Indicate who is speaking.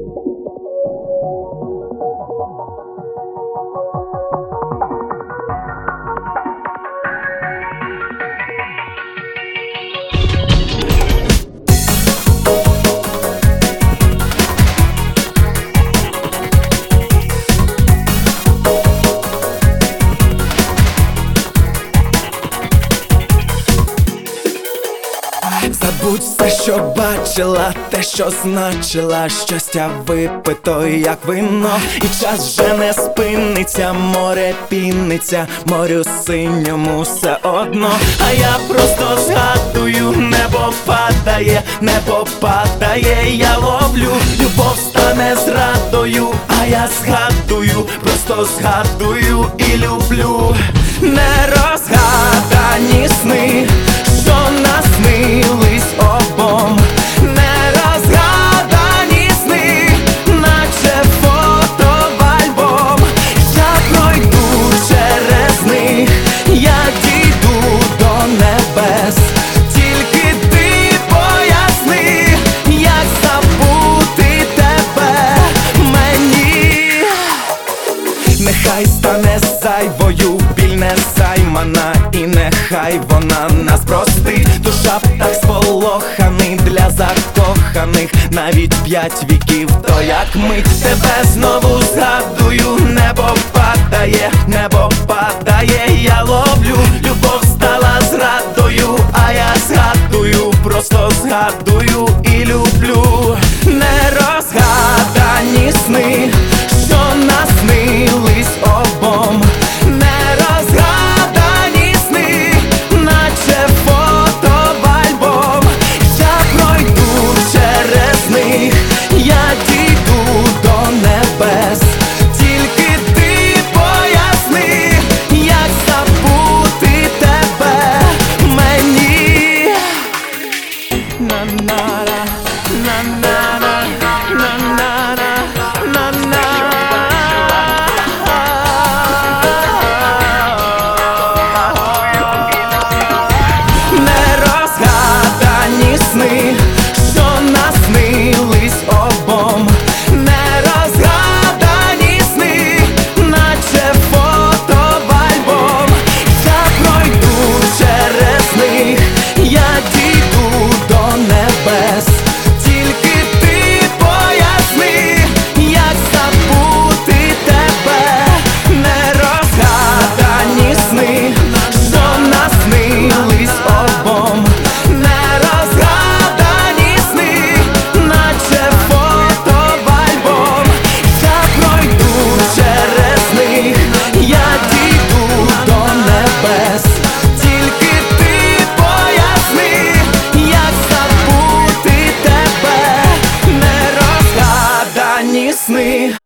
Speaker 1: Забудь все, що бачила, те, що значила, щастя випито, як вино. І час вже не спиниться, море піниться, морю синьому все одно. А я просто згадую, небо падає, я ловлю, любов стане зрадою. А я згадую, просто згадую і люблю. Нерозгадані сни, що наснились обом. Нерозгадані сни, наче фото в альбом. Я пройду через них, я дійду до небес. Тільки ти поясни, як забути тебе мені. Нехай стане зайвою біль незаймана, і нехай вона нас простить. Душа птах сполоханий для закоханих, навіть 5 віків, то як мить. Тебе знову згадую, небо падає, я ловлю, любов стала зрадою. А я згадую, просто згадую і люблю. Нерозгадані сни, що наснились обом. Нерозгадані сни, наче фото в альбом. Я пройду через них, я дійду до небес. Тільки ти поясни, як забути тебе мені. На-на-на, на-на-на, на-на-на, на-на. Нерозгадані сни, що наснились обом. Нерозгадані сни, наче фото в альбом. Я пройду через них, я дійду до небес. Тільки ти поясни, як забути тебе. Нерозгадані сни, що наснились обом. Нерозгадані сни, наче фото в альбом. Я пройду через них, я дійду до небес. Тільки ти поясни, як забути тебе. Нерозгадані сни.